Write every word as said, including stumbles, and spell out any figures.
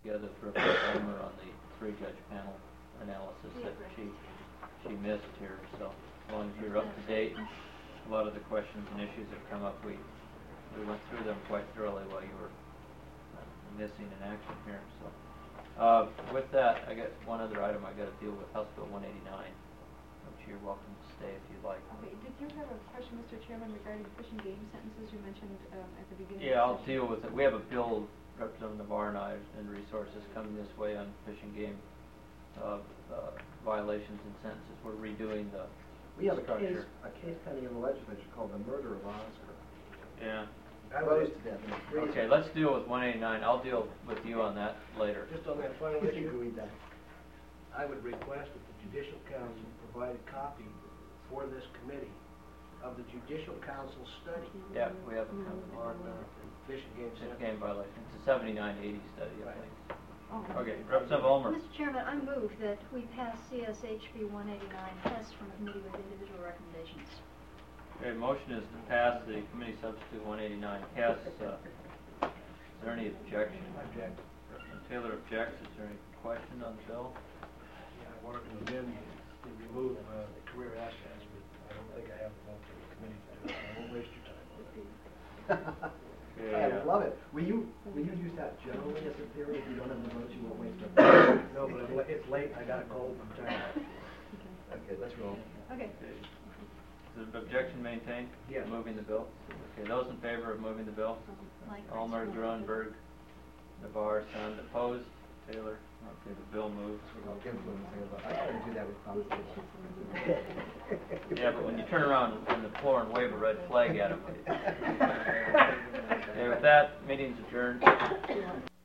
together with Representative Ulmer on the three-judge panel analysis that she she missed here. So as long as you're up to date, a lot of the questions and issues that come up, we we went through them quite thoroughly while you were uh, missing in action here. So uh, with that, I got one other item I got to deal with, House Bill one eighty-nine, which you're welcome to stay if you'd like. Okay, did you have a question, Mister Chairman, regarding fish and game sentences you mentioned um, at the beginning? Yeah, I'll deal with it. We have a bill, Representative Navarre and I, and Resources coming this way on fish and game uh, uh, violations and sentences. We're redoing the We have a case, structure. a case pending in the legislature called the murder of Oscar. Yeah. Froze to death. Okay, let's deal with one eighty-nine. I'll deal with you on that later. Just on that final If you issue, could read that. I would request that the Judicial Council provide a copy for this committee of the Judicial Council study. Yeah, we have a kind of on uh, Fish and game fish sentence. game violation. It's a seventy-nine eighty study, I Right. think. Okay. Okay, Representative Ulmer. Mister Chairman, I move that we pass C S H B one eighty-nine test from committee with individual recommendations. Okay, motion is to pass the committee substitute one eighty-nine. Cass, uh, is there any objection? Object. Representative Taylor objects. Is there any question on the bill? Yeah, I wanted to amend to remove uh, the career assets, but I don't think I have the vote for the committee to do it. I won't waste your time. Okay, I uh, love it. Will you, will you use that generally as a theory? If you don't have the votes, you won't waste your time? No, but I'm la- it's late, I got a cold, I'm tired. Okay, let's roll. Okay. okay. Is the objection maintained? Yes. Moving the bill? Okay, those in favor of moving the bill? Like Ulmer, Grunberg, Navarre, Sund, opposed? Taylor? Okay, the bill moves. I'll give them a vote. I try to do that with constable. Yeah, but when you turn around on the floor and wave a red flag at them. Okay, with that, meeting's adjourned.